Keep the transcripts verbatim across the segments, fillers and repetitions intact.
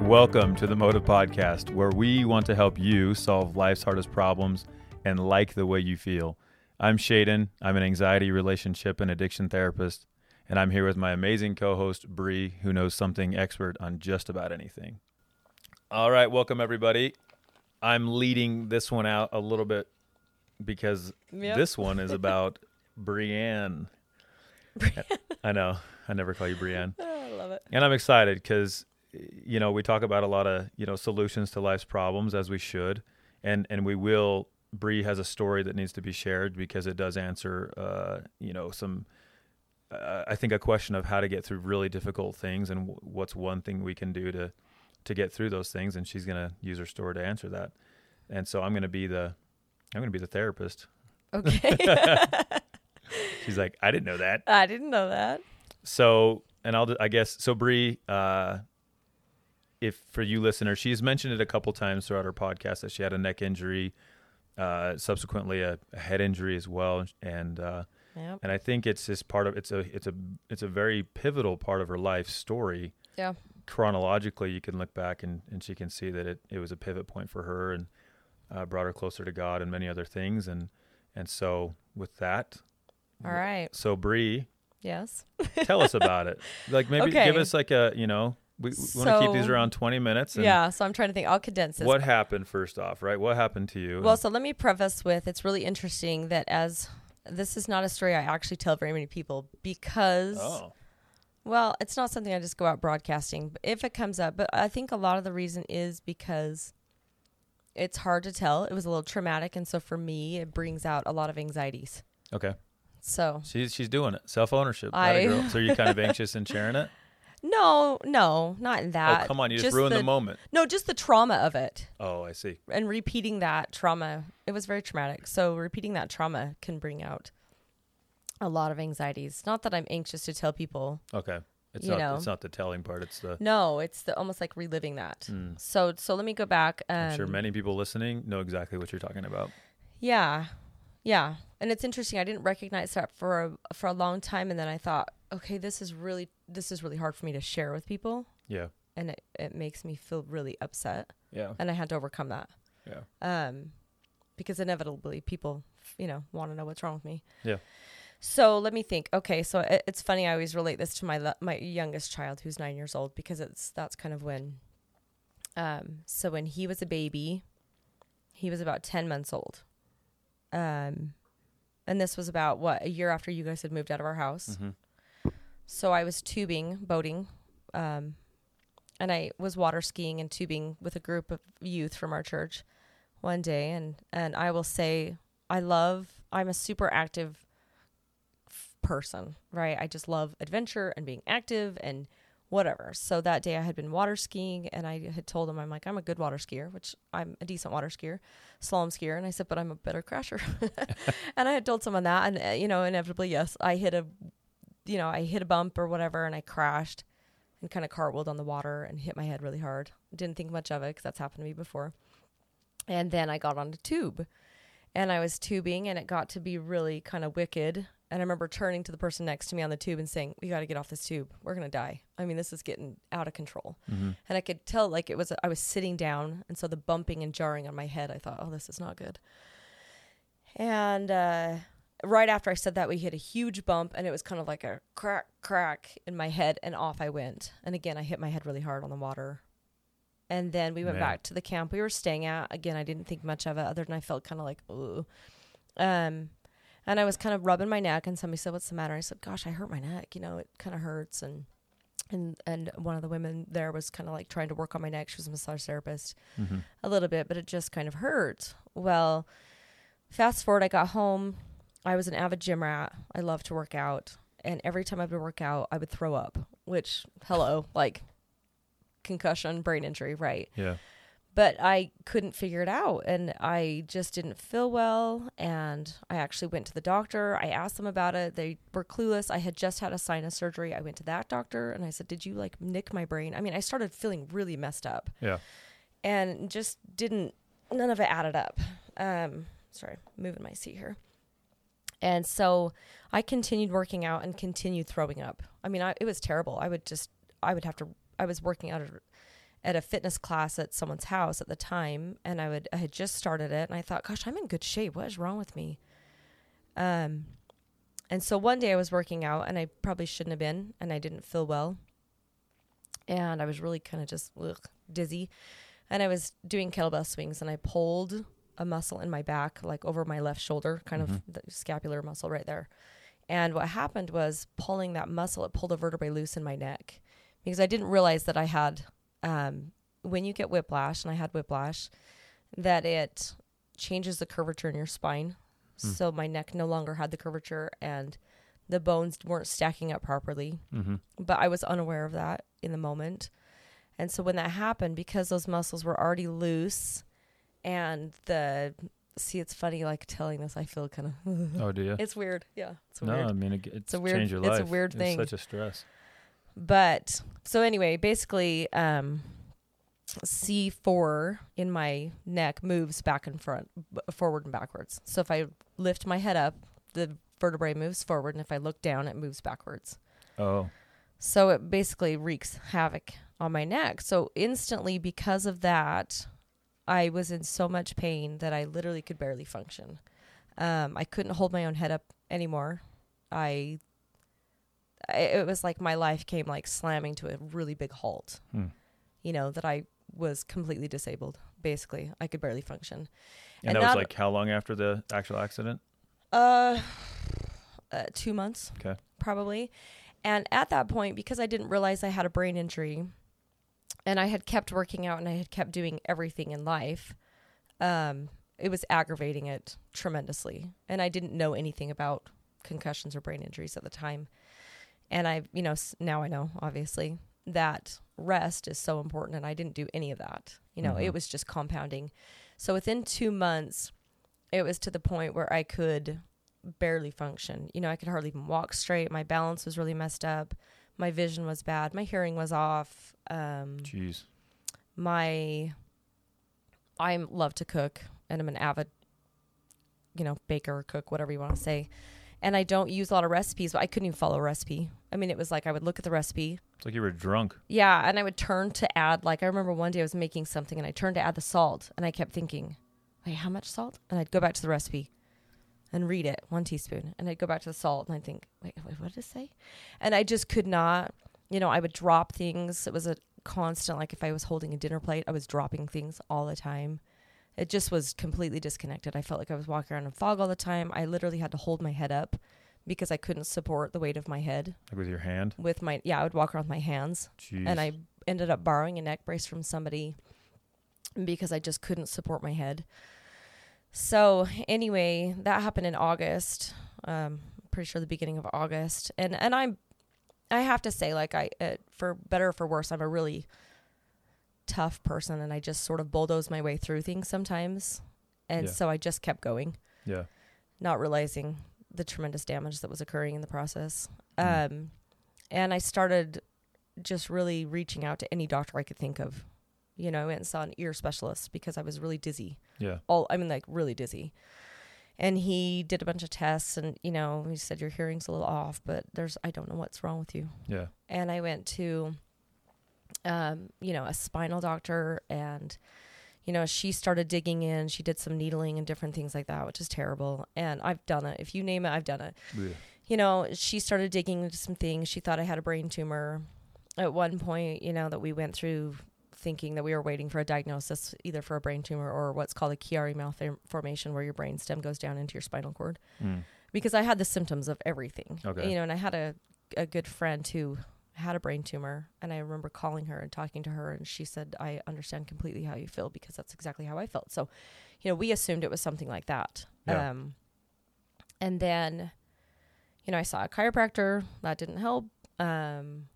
Welcome to the Motive Podcast, where we want to help you solve life's hardest problems and like the way you feel. I'm Shaden. I'm an anxiety, relationship, and addiction therapist, and I'm here with my amazing co-host, Bree, who knows something expert on just about anything. All right, welcome, everybody. I'm leading this one out a little bit because yep. This one is about Brianne. Brianne. I know. I never call you Brianne. Oh, I love it. And I'm excited because, you know, we talk about a lot of, you know, solutions to life's problems, as we should. And and we will. Bree has a story that needs to be shared because it does answer, uh, you know, some, uh, I think, a question of how to get through really difficult things and w- what's one thing we can do to to get through those things. And she's going to use her story to answer that. And so I'm going to be the, I'm going to be the therapist. Okay. She's like, I didn't know that. I didn't know that. So, and I'll, I guess, so Bree, uh, if for you listeners, she's mentioned it a couple times throughout her podcast that she had a neck injury, uh, subsequently a, a head injury as well. And, uh, yep. and I think it's just part of, it's a, it's a, it's a very pivotal part of her life story. Yeah. Chronologically, you can look back and, and she can see that it, it was a pivot point for her and, uh, brought her closer to God and many other things. And, and so with that, all right. So Bree, yes, tell us about it. Like maybe okay. give us like a, you know, we, we so, want to keep these around twenty minutes. And yeah. So I'm trying to think. I'll condense this. What happened first off, right? What happened to you? Well, so let me preface with, it's really interesting that as this is not a story I actually tell very many people because, oh. well, it's not something I just go out broadcasting, but if it comes up, but I think a lot of the reason is because it's hard to tell. It was a little traumatic. And so for me, it brings out a lot of anxieties. Okay. So she's she's doing it. Self-ownership. I, girl. So are you kind of anxious in sharing it? No, no, not in that. Oh, come on. You just, just ruined the, the moment. No, just the trauma of it. Oh, I see. And repeating that trauma. It was very traumatic. So repeating that trauma can bring out a lot of anxieties. Not that I'm anxious to tell people. Okay. It's you not know. It's not the telling part. It's the. No, it's the almost like reliving that. Mm. So so let me go back. Um, I'm sure many people listening know exactly what you're talking about. Yeah. Yeah. And it's interesting. I didn't recognize that for a, for a long time. And then I thought, okay, this is really, this is really hard for me to share with people. Yeah. And it, it makes me feel really upset. Yeah. And I had to overcome that. Yeah. Um, because inevitably people, you know, want to know what's wrong with me. Yeah. So let me think. Okay. So it, it's funny. I always relate this to my, le- my youngest child who's nine years old because it's, that's kind of when, um, so when he was a baby, he was about ten months old. Um, and this was about what, a year after you guys had moved out of our house. Mm-hmm. So I was tubing, boating, um, and I was water skiing and tubing with a group of youth from our church one day. And, and I will say, I love, I'm a super active f- person, right? I just love adventure and being active and whatever. So that day I had been water skiing and I had told him, I'm like, I'm a good water skier, which I'm a decent water skier, slalom skier. And I said, but I'm a better crasher. And I had told someone that, and uh, you know, inevitably, yes, I hit a, you know, I hit a bump or whatever and I crashed and kind of cartwheeled on the water and hit my head really hard. Didn't think much of it because that's happened to me before. And then I got on the tube and I was tubing and it got to be really kind of wicked. And I remember turning to the person next to me on the tube and saying, we got to get off this tube. We're going to die. I mean, this is getting out of control. Mm-hmm. And I could tell like it was, I was sitting down. And so the bumping and jarring on my head, I thought, oh, this is not good. And uh, right after I said that, we hit a huge bump and it was kind of like a crack, crack in my head and off I went. And again, I hit my head really hard on the water. And then we went Man. back to the camp we were staying at. Again, I didn't think much of it other than I felt kind of like, ooh. Um, And I was kind of rubbing my neck and somebody said, what's the matter? I said, gosh, I hurt my neck. You know, it kind of hurts. And, and, and one of the women there was kind of like trying to work on my neck. She was a massage therapist mm-hmm. a little bit, but it just kind of hurt. Well, fast forward, I got home. I was an avid gym rat. I love to work out. And every time I would work out, I would throw up, which, hello, like concussion, brain injury, right? Yeah. But I couldn't figure it out and I just didn't feel well. And I actually went to the doctor. I asked them about it. They were clueless. I had just had a sinus surgery. I went to that doctor and I said, did you like nick my brain? I mean, I started feeling really messed up. Yeah. And just didn't, none of it added up. Um, sorry, moving my seat here. And so I continued working out and continued throwing up. I mean, I, it was terrible. I would just, I would have to, I was working out at a fitness class at someone's house at the time, and I would I had just started it, and I thought, gosh, I'm in good shape. What is wrong with me? Um, and so one day I was working out, and I probably shouldn't have been, and I didn't feel well, and I was really kind of just ugh, dizzy, and I was doing kettlebell swings, and I pulled a muscle in my back, like over my left shoulder, kind mm-hmm. of the scapular muscle right there. And what happened was pulling that muscle, it pulled a vertebrae loose in my neck, because I didn't realize that I had, um, when you get whiplash, and I had whiplash, that it changes the curvature in your spine. Mm. So my neck no longer had the curvature, and the bones weren't stacking up properly. Mm-hmm. But I was unaware of that in the moment. And so when that happened, because those muscles were already loose, and the, see, it's funny, like telling this, I feel kind of, oh, do you? It's weird. Yeah. It's no, weird. I mean, it, it's, it's a weird, changed your life. It's a weird thing. It's such a stress. But so anyway, basically, um, C four in my neck moves back and front, b- forward and backwards. So if I lift my head up, the vertebrae moves forward. And if I look down, it moves backwards. Oh. So it basically wreaks havoc on my neck. So instantly, because of that, I was in so much pain that I literally could barely function. Um, I couldn't hold my own head up anymore. I, I, it was like my life came like slamming to a really big halt. Hmm. You know, that I was completely disabled. Basically, I could barely function. And, and that, that was like how long after the actual accident? Uh, uh, two months. Okay. Probably. And at that point, because I didn't realize I had a brain injury, and I had kept working out and I had kept doing everything in life, um, it was aggravating it tremendously. And I didn't know anything about concussions or brain injuries at the time. And I, you know, now I know, obviously, that rest is so important. And I didn't do any of that. You know, mm-hmm. It was just compounding. So within two months, it was to the point where I could barely function. You know, I could hardly even walk straight. My balance was really messed up. My vision was bad. My hearing was off. Um, Jeez. My, I love to cook, and I'm an avid, you know, baker or cook, whatever you want to say. And I don't use a lot of recipes, but I couldn't even follow a recipe. I mean, it was like I would look at the recipe. It's like you were drunk. Yeah, and I would turn to add, like I remember one day I was making something, and I turned to add the salt, and I kept thinking, wait, how much salt? And I'd go back to the recipe and read it, one teaspoon. And I'd go back to the salt, and I'd think, wait, wait, what did it say? And I just could not, you know, I would drop things. It was a constant, like if I was holding a dinner plate, I was dropping things all the time. It just was completely disconnected. I felt like I was walking around in fog all the time. I literally had to hold my head up because I couldn't support the weight of my head. Like with your hand? With my, yeah, I would walk around with my hands. Jeez. And I ended up borrowing a neck brace from somebody because I just couldn't support my head. So anyway, that happened in August. Um, pretty sure the beginning of August. And, and I'm, I have to say, like I, uh, for better or for worse, I'm a really tough person, and I just sort of bulldoze my way through things sometimes. And yeah. So I just kept going. Yeah. Not realizing the tremendous damage that was occurring in the process. Mm. Um, and I started just really reaching out to any doctor I could think of. You know, I went and saw an ear specialist because I was really dizzy. Yeah. All, I mean, like really dizzy. And he did a bunch of tests, and, you know, he said, your hearing's a little off, but there's, I don't know what's wrong with you. Yeah. And I went to, um, you know, a spinal doctor, and, you know, she started digging in. She did some needling and different things like that, which is terrible. And I've done it. If you name it, I've done it. Yeah. You know, she started digging into some things. She thought I had a brain tumor. At one point, you know, that we went through thinking that we were waiting for a diagnosis either for a brain tumor or what's called a Chiari malformation, where your brain stem goes down into your spinal cord. Mm. Because I had the symptoms of everything. Okay. You know, and I had a, a good friend who had a brain tumor, and I remember calling her and talking to her, and she said, I understand completely how you feel, because that's exactly how I felt. So, you know, we assumed it was something like that. Yeah. Um, and then, you know, I saw a chiropractor. That didn't help. Um,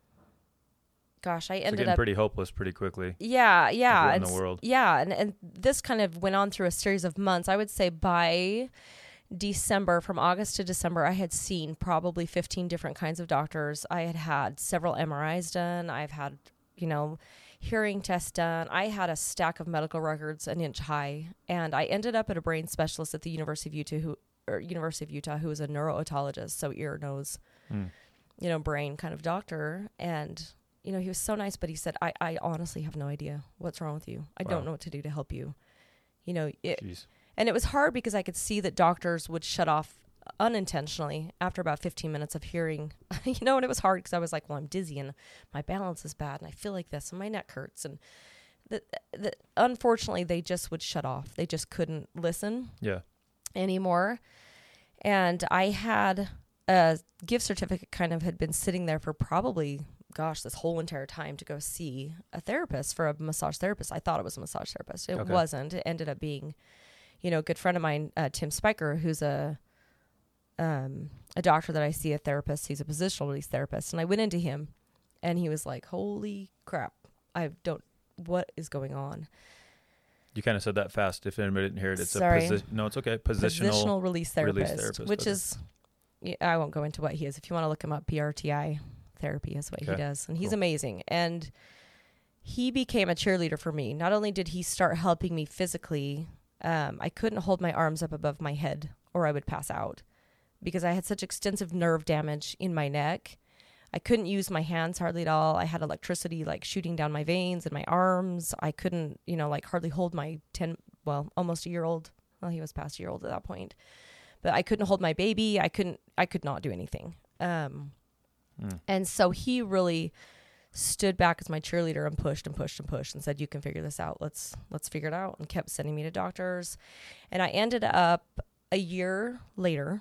gosh, I ended so getting up pretty hopeless pretty quickly. Yeah, yeah. Like in the world. Yeah, and, and this kind of went on through a series of months. I would say by December, from August to December, I had seen probably fifteen different kinds of doctors. I had had several M R Is done. I've had, you know, hearing tests done. I had a stack of medical records an inch high, and I ended up at a brain specialist at the University of Utah, who, or University of Utah, who was a neuro-otologist, so ear, nose, mm. you know, brain kind of doctor. And you know, he was so nice, but he said, I, I honestly have no idea what's wrong with you. I Wow. don't know what to do to help you. You know, it, Jeez. and it was hard because I could see that doctors would shut off unintentionally after about fifteen minutes of hearing, you know, and it was hard because I was like, well, I'm dizzy and my balance is bad and I feel like this and my neck hurts. And the, the, unfortunately, they just would shut off. They just couldn't listen Yeah. anymore. And I had a gift certificate kind of had been sitting there for probably, gosh, this whole entire time to go see a therapist for a massage therapist. I thought it was a massage therapist. It Okay. wasn't. It ended up being, you know, a good friend of mine, uh, Tim Spiker, who's a um, a doctor that I see, a therapist. He's a positional release therapist. And I went into him and he was like, holy crap, I don't, what is going on? You kind of said that fast. If anybody didn't hear it, it's Sorry. a position. No, it's okay. Positional. Positional release therapist, release therapist, which okay. is, yeah, I won't go into what he is. If you want to look him up, P R T I therapy is what Okay. he does. And he's Cool. amazing. And he became a cheerleader for me. Not only did he start helping me physically, um, I couldn't hold my arms up above my head or I would pass out because I had such extensive nerve damage in my neck. I couldn't use my hands hardly at all. I had electricity like shooting down my veins and my arms. I couldn't, you know, like hardly hold my ten, well, almost a year old. Well, he was past a year old at that point, but I couldn't hold my baby. I couldn't, I could not do anything. Um, Mm. and so he really stood back as my cheerleader and pushed and pushed and pushed and said, you can figure this out. Let's, let's figure it out. And kept sending me to doctors. And I ended up a year later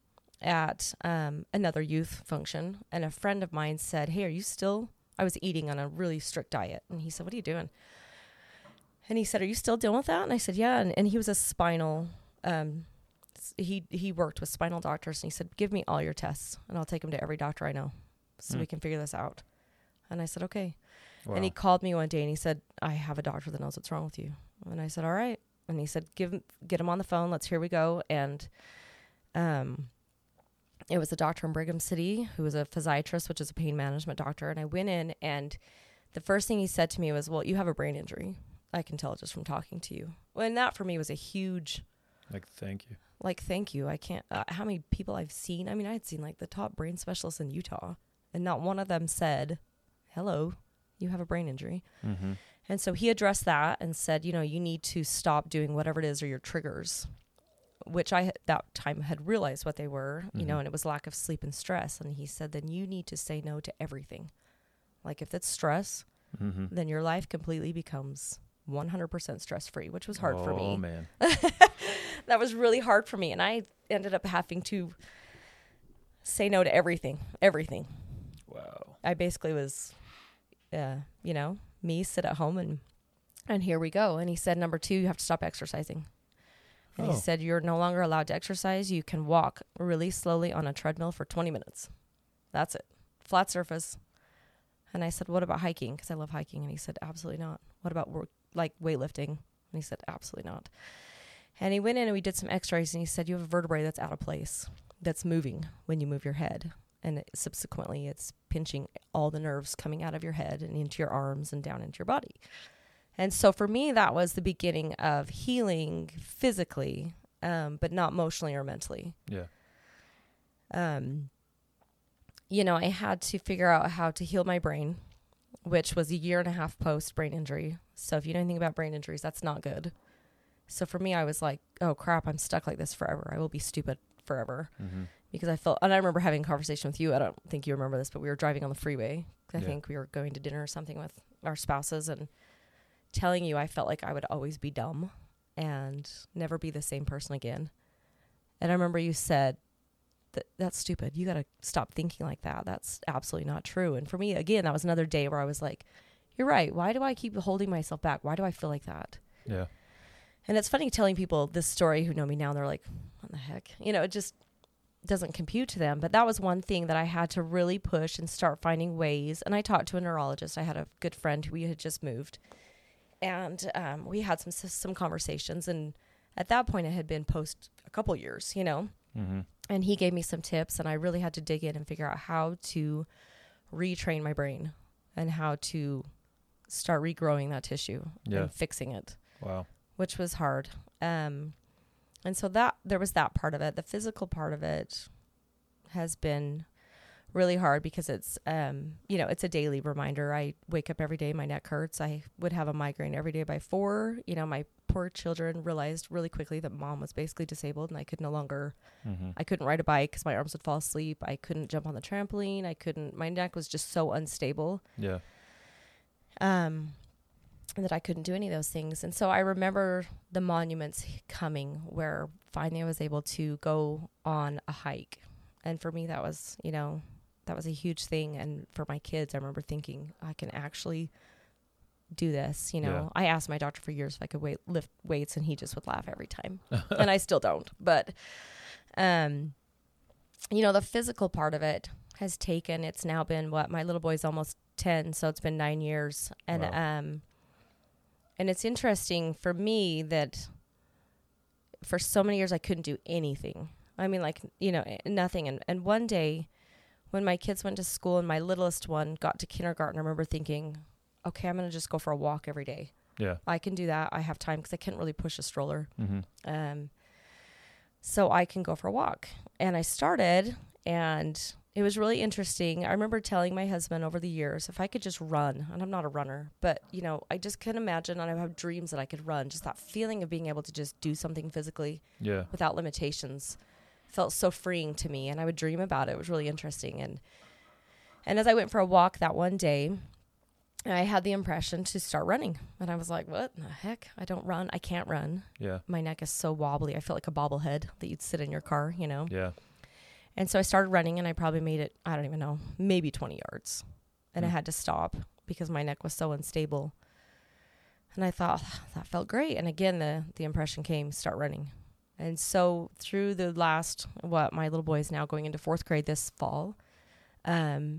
at um, another youth function, and a friend of mine said, hey, are you still, I was eating on a really strict diet. And he said, what are you doing? And he said, are you still dealing with that? And I said, yeah. And, and he was a spinal, um, he, he worked with spinal doctors, and he said, give me all your tests and I'll take them to every doctor I know so Hmm. we can figure this out. And I said, okay. Wow. And he called me one day and he said, I have a doctor that knows what's wrong with you. And I said, all right. And he said, give him, get him on the phone. Let's, here we go. And, um, it was a doctor in Brigham City who was a physiatrist, which is a pain management doctor. And I went in, and the first thing he said to me was, well, you have a brain injury. I can tell just from talking to you. Well, and that for me was a huge, like, thank you. like, thank you. I can't, uh, how many people I've seen. I mean, I had seen like the top brain specialists in Utah, and not one of them said, hello, you have a brain injury. Mm-hmm. And so he addressed that and said, you know, you need to stop doing whatever it is or your triggers, which I at that time had realized what they were, you Mhm. know, and it was lack of sleep and stress. And he said, then you need to say no to everything. Like if it's stress, Mm-hmm. then your life completely becomes one hundred percent stress free, which was hard oh, for me. Oh, man. That was really hard for me. And I ended up having to say no to everything, everything. Wow. I basically was, uh, you know, me sit at home and, and here we go. And he said, number two, you have to stop exercising. And Oh. he said, you're no longer allowed to exercise. You can walk really slowly on a treadmill for twenty minutes. That's it. Flat surface. And I said, what about hiking? Because I love hiking. And he said, absolutely not. What about work, like weightlifting? And he said, absolutely not. And he went in and we did some x-rays, and he said, you have a vertebrae that's out of place, that's moving when you move your head. And it, subsequently, it's pinching all the nerves coming out of your head and into your arms and down into your body. And so for me, that was the beginning of healing physically, um, but not emotionally or mentally. Yeah. Um, you know, I had to figure out how to heal my brain, which was a year and a half post brain injury. So if you know anything about brain injuries, that's not good. So for me, I was like, oh crap, I'm stuck like this forever. I will be stupid forever. Mm-hmm. Because I felt, and I remember having a conversation with you. I don't think you remember this, but we were driving on the freeway. I Yeah. think we were going to dinner or something with our spouses, and telling you I felt like I would always be dumb and never be the same person again. And I remember you said, that that's stupid. You got to stop thinking like that. That's absolutely not true. And for me, again, that was another day where I was like, you're right. Why do I keep holding myself back? Why do I feel like that? Yeah. And it's funny telling people this story who know me now, and they're like, what the heck? You know, it just doesn't compute to them. But that was one thing that I had to really push and start finding ways. And I talked to a neurologist. I had a good friend who we had just moved. And um, we had some some conversations. And at that point, it had been post a couple years, you know. Mm-hmm. And he gave me some tips. And I really had to dig in and figure out how to retrain my brain and how to start regrowing that tissue Yeah. and fixing it, Wow. which was hard. Um, and so that there was that part of it. The physical part of it has been really hard because it's, um, you know, it's a daily reminder. I wake up every day, my neck hurts. I would have a migraine every day by four. You know, my poor children realized really quickly that mom was basically disabled and I could no longer, mm-hmm. I couldn't ride a bike because my arms would fall asleep. I couldn't jump on the trampoline. I couldn't, my neck was just so unstable. Yeah. Um, that I couldn't do any of those things. And so I remember the monuments coming where finally I was able to go on a hike. And for me, that was, you know, that was a huge thing. And for my kids, I remember thinking, I can actually do this. You know, yeah. I asked my doctor for years if I could weight, lift weights, and he just would laugh every time. And I still don't. But, um, you know, the physical part of it has taken, it's now been what, my little boy's almost ten. So it's been nine years. And, wow. um, and it's interesting for me that for so many years I couldn't do anything. I mean, like, you know, nothing. And, and one day when my kids went to school and my littlest one got to kindergarten, I remember thinking, okay, I'm going to just go for a walk every day. Yeah. I can do that. I have time because I can't really push a stroller. Mm-hmm. Um, so I can go for a walk. And I started, and it was really interesting. I remember telling my husband over the years, if I could just run, and I'm not a runner, but, you know, I just couldn't imagine, and I have dreams that I could run. Just that feeling of being able to just do something physically yeah. without limitations felt so freeing to me. And I would dream about it. It was really interesting. And, and as I went for a walk that one day, I had the impression to start running. And I was like, what the heck? I don't run. I can't run. Yeah. My neck is so wobbly. I feel like a bobblehead that you'd sit in your car, you know? Yeah. And so I started running, and I probably made it, I don't even know, maybe twenty yards. And mm. I had to stop because my neck was so unstable. And I thought, oh, that felt great. And again, the, the impression came, start running. And so through the last, what, my little boy is now going into fourth grade this fall, um,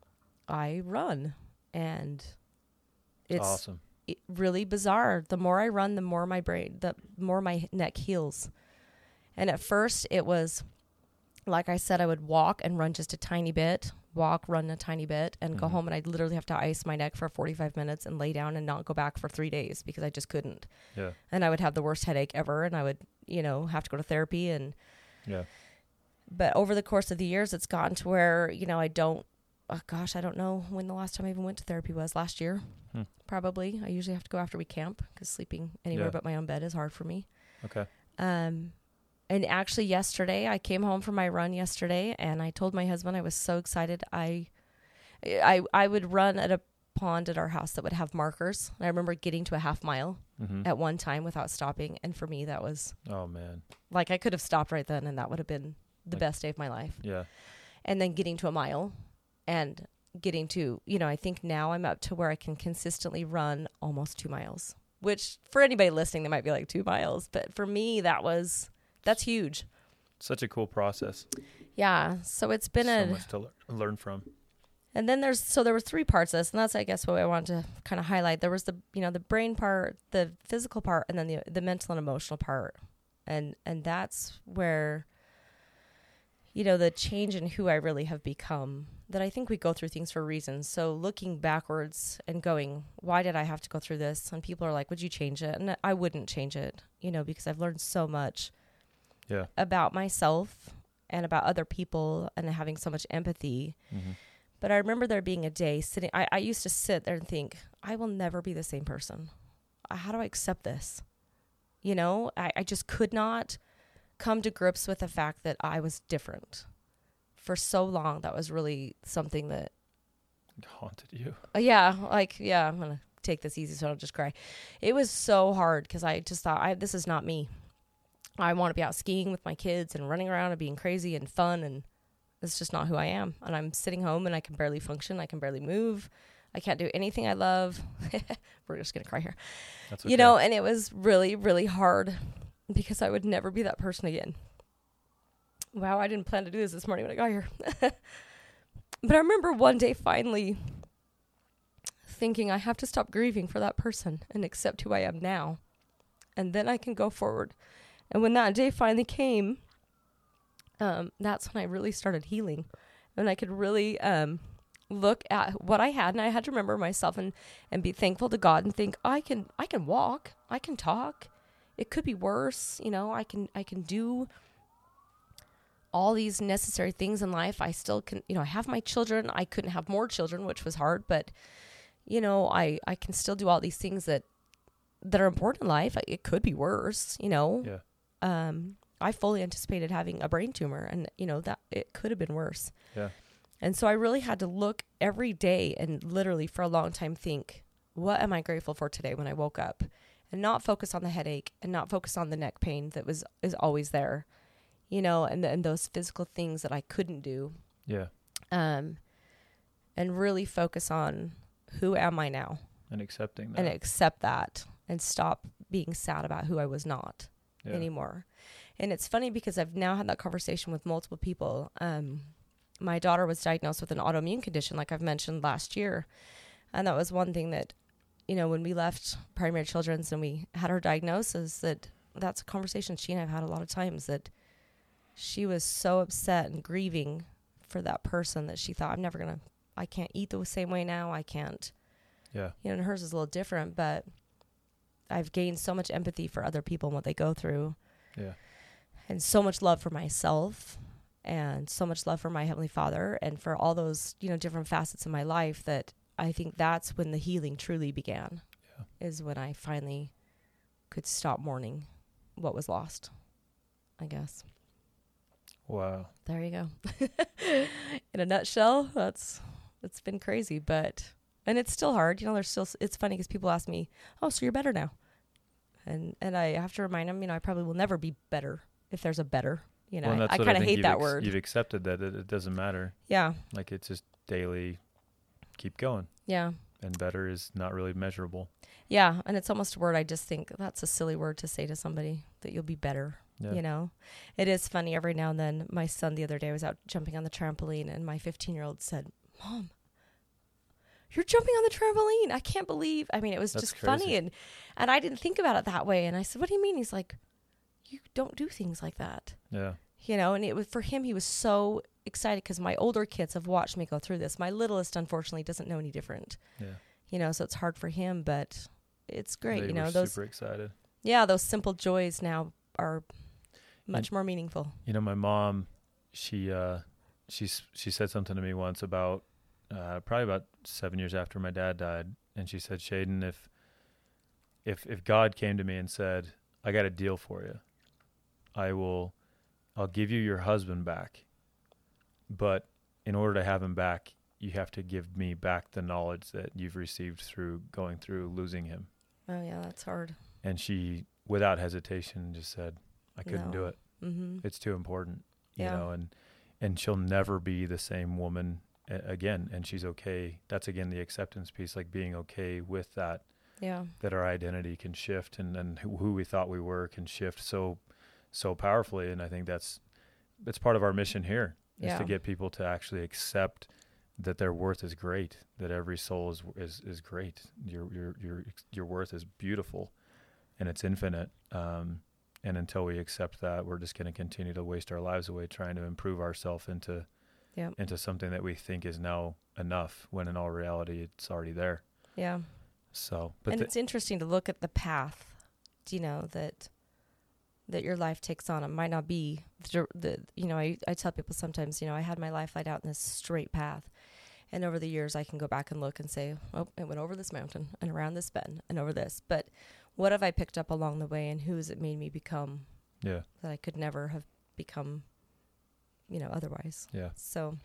I run. And it's awesome. It really bizarre. The more I run, the more my brain, the more my neck heals. And at first it was, like I said, I would walk and run just a tiny bit, walk, run a tiny bit, and mm-hmm. go home. And I'd literally have to ice my neck for forty-five minutes and lay down and not go back for three days because I just couldn't. Yeah. And I would have the worst headache ever. And I would, you know, have to go to therapy. And, yeah. But over the course of the years, it's gotten to where, you know, I don't, oh gosh, I don't know when the last time I even went to therapy was. Last year, hmm. probably. I usually have to go after we camp because sleeping anywhere yeah. but my own bed is hard for me. Okay. Um, And actually yesterday, I came home from my run yesterday, and I told my husband I was so excited. I, I, I would run at a pond at our house that would have markers. And I remember getting to a half mile mm-hmm. at one time without stopping. And for me, that was, oh man, like I could have stopped right then, and that would have been the like, best day of my life. Yeah. And then getting to a mile and getting to, you know, I think now I'm up to where I can consistently run almost two miles, which for anybody listening, they might be like two miles. But for me, that was... That's huge. Such a cool process. Yeah. So it's been so a... So much to le- learn from. And then there's... So there were three parts of this, and that's, I guess, what I wanted to kind of highlight. There was the, you know, the brain part, the physical part, and then the the mental and emotional part. And and that's where, you know, the change in who I really have become, that I think we go through things for reasons. So looking backwards and going, why did I have to go through this? And people are like, would you change it? And I wouldn't change it, you know, because I've learned so much. Yeah. About myself and about other people and having so much empathy. Mm-hmm. But I remember there being a day sitting, I, I used to sit there and think, I will never be the same person. How do I accept this? You know, I, I just could not come to grips with the fact that I was different. For so long, that was really something that haunted you. Uh, yeah, like, yeah, I'm going to take this easy so I don't just cry. It was so hard because I just thought, I this is not me. I want to be out skiing with my kids and running around and being crazy and fun, and it's just not who I am. And I'm sitting home and I can barely function. I can barely move. I can't do anything I love. We're just going to cry here. That's okay. You know, and it was really, really hard because I would never be that person again. Wow, I didn't plan to do this this morning when I got here. But I remember one day finally thinking I have to stop grieving for that person and accept who I am now. And then I can go forward. And when that day finally came, um, that's when I really started healing. And I could really um, look at what I had. And I had to remember myself and, and be thankful to God and think, I can I can walk. I can talk. It could be worse. You know, I can I can do all these necessary things in life. I still can, you know, I have my children. I couldn't have more children, which was hard, but you know, I, I can still do all these things that, that are important in life. It could be worse, you know? Yeah. Um, I fully anticipated having a brain tumor, and you know, that it could have been worse. Yeah. And so I really had to look every day and literally for a long time think, what am I grateful for today when I woke up? And not focus on the headache and not focus on the neck pain that was is always there, you know, and, and those physical things that I couldn't do. Yeah. Um, and really focus on who am I now? And accepting that. And accept that and stop being sad about who I was not Yeah. anymore. And it's funny because I've now had that conversation with multiple people. Um, my daughter was diagnosed with an autoimmune condition, like I've mentioned last year. And that was one thing that, you know, when we left Primary Children's and we had her diagnosis, that that's a conversation she and I've had a lot of times, that she was so upset and grieving for that person that she thought, I'm never going to, I can't eat the same way now. I can't, Yeah. you know, and hers is a little different, but I've gained so much empathy for other people and what they go through. Yeah. And so much love for myself and so much love for my Heavenly Father and for all those, you know, different facets of my life, that I think that's when the healing truly began. Yeah. Is when I finally could stop mourning what was lost, I guess. Wow. There you go. In a nutshell, that's, it's been crazy, but, and it's still hard. You know, there's still, it's funny because people ask me, oh, so you're better now. And, and I have to remind them, you know, I probably will never be better if there's a better, you know, well, I, I kind of hate that ex- word. You've accepted that it, it doesn't matter. Yeah. Like it's just daily, keep going. Yeah. And better is not really measurable. Yeah. And it's almost a word I just think that's a silly word to say to somebody, that you'll be better. Yeah. You know, it is funny every now and then. My son the other day was out jumping on the trampoline and my fifteen year old said, Mom, you're jumping on the trampoline. I can't believe, I mean, it was That's just crazy. funny. And, and I didn't think about it that way. And I said, what do you mean? He's like, you don't do things like that. Yeah. You know, and it was for him, he was so excited because my older kids have watched me go through this. My littlest, unfortunately, doesn't know any different. Yeah. You know, so it's hard for him, but it's great. They you know, were those super excited. Yeah, those simple joys now are much more meaningful. You know, my mom, she uh, she's she said something to me once about uh, probably about seven years after my dad died, and she said, "Shaden, if if if God came to me and said, I got a deal for you, I will, I'll give you your husband back, but in order to have him back, you have to give me back the knowledge that you've received through going through losing him." Oh yeah, that's hard. And she, without hesitation, just said, I couldn't No. do it. Mm-hmm. It's too important, you Yeah. know, and, and she'll never be the same woman a- again. And she's okay. That's again, the acceptance piece, like being okay with that, Yeah. that our identity can shift and, and who, who we thought we were can shift so, so powerfully. And I think that's, that's part of our mission here is Yeah. to get people to actually accept that their worth is great, that every soul is, is, is great. Your, your, your, your worth is beautiful and it's infinite. Um, And until we accept that, we're just going to continue to waste our lives away trying to improve ourselves into Yep. into something that we think is now enough, when in all reality, it's already there. Yeah. So, but And the, it's interesting to look at the path, you know, that that your life takes on. It might not be the, the you know, I, I tell people sometimes, you know, I had my life laid out in this straight path. And over the years, I can go back and look and say, oh, it went over this mountain and around this bend and over this. But what have I picked up along the way, and who has it made me become yeah, that I could never have become, you know, otherwise? yeah. So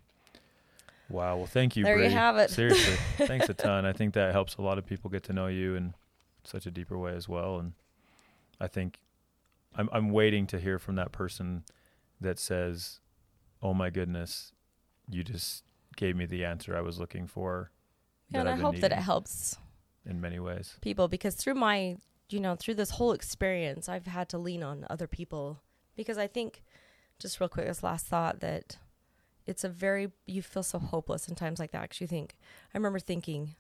Wow. Well, thank you, there Bree. you have it. Seriously, thanks a ton. I think that helps a lot of people get to know you in such a deeper way as well. And I think I'm I'm waiting to hear from that person that says, "Oh my goodness, you just gave me the answer I was looking for." Yeah, and I hope that it helps in many ways. people, because through my, you know, through this whole experience, I've had to lean on other people, because I think, just real quick, this last thought, that it's a very, you feel so hopeless in times like that, because you think, I remember thinking,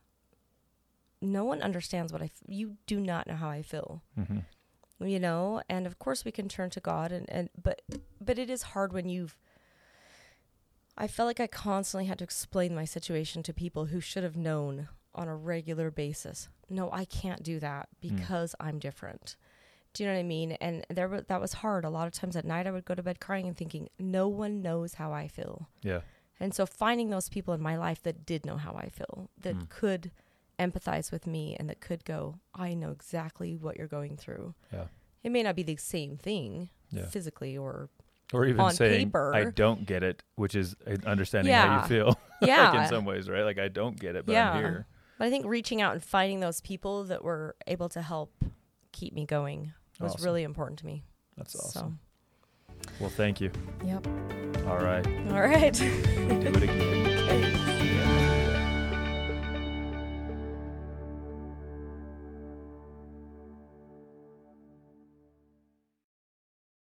no one understands what I, f- you do not know how I feel, Mm-hmm. you know, and of course we can turn to God, and, and but, but it is hard when you've, I felt like I constantly had to explain my situation to people who should have known on a regular basis. No, I can't do that because mm. I'm different. Do you know what I mean? And there wa- that was hard. A lot of times at night I would go to bed crying and thinking, no one knows how I feel. Yeah. And so finding those people in my life that did know how I feel, that Mm. could empathize with me and that could go, I know exactly what you're going through. Yeah. It may not be the same thing Yeah. physically or Or even on saying, paper. I don't get it, which is uh, understanding how Yeah. you feel. yeah. like in some ways, right? Like, I don't get it, but Yeah. I'm here. But I think reaching out and finding those people that were able to help keep me going was Awesome. really important to me. That's awesome. Well, thank you. So, yep. All right. All right. Do it again.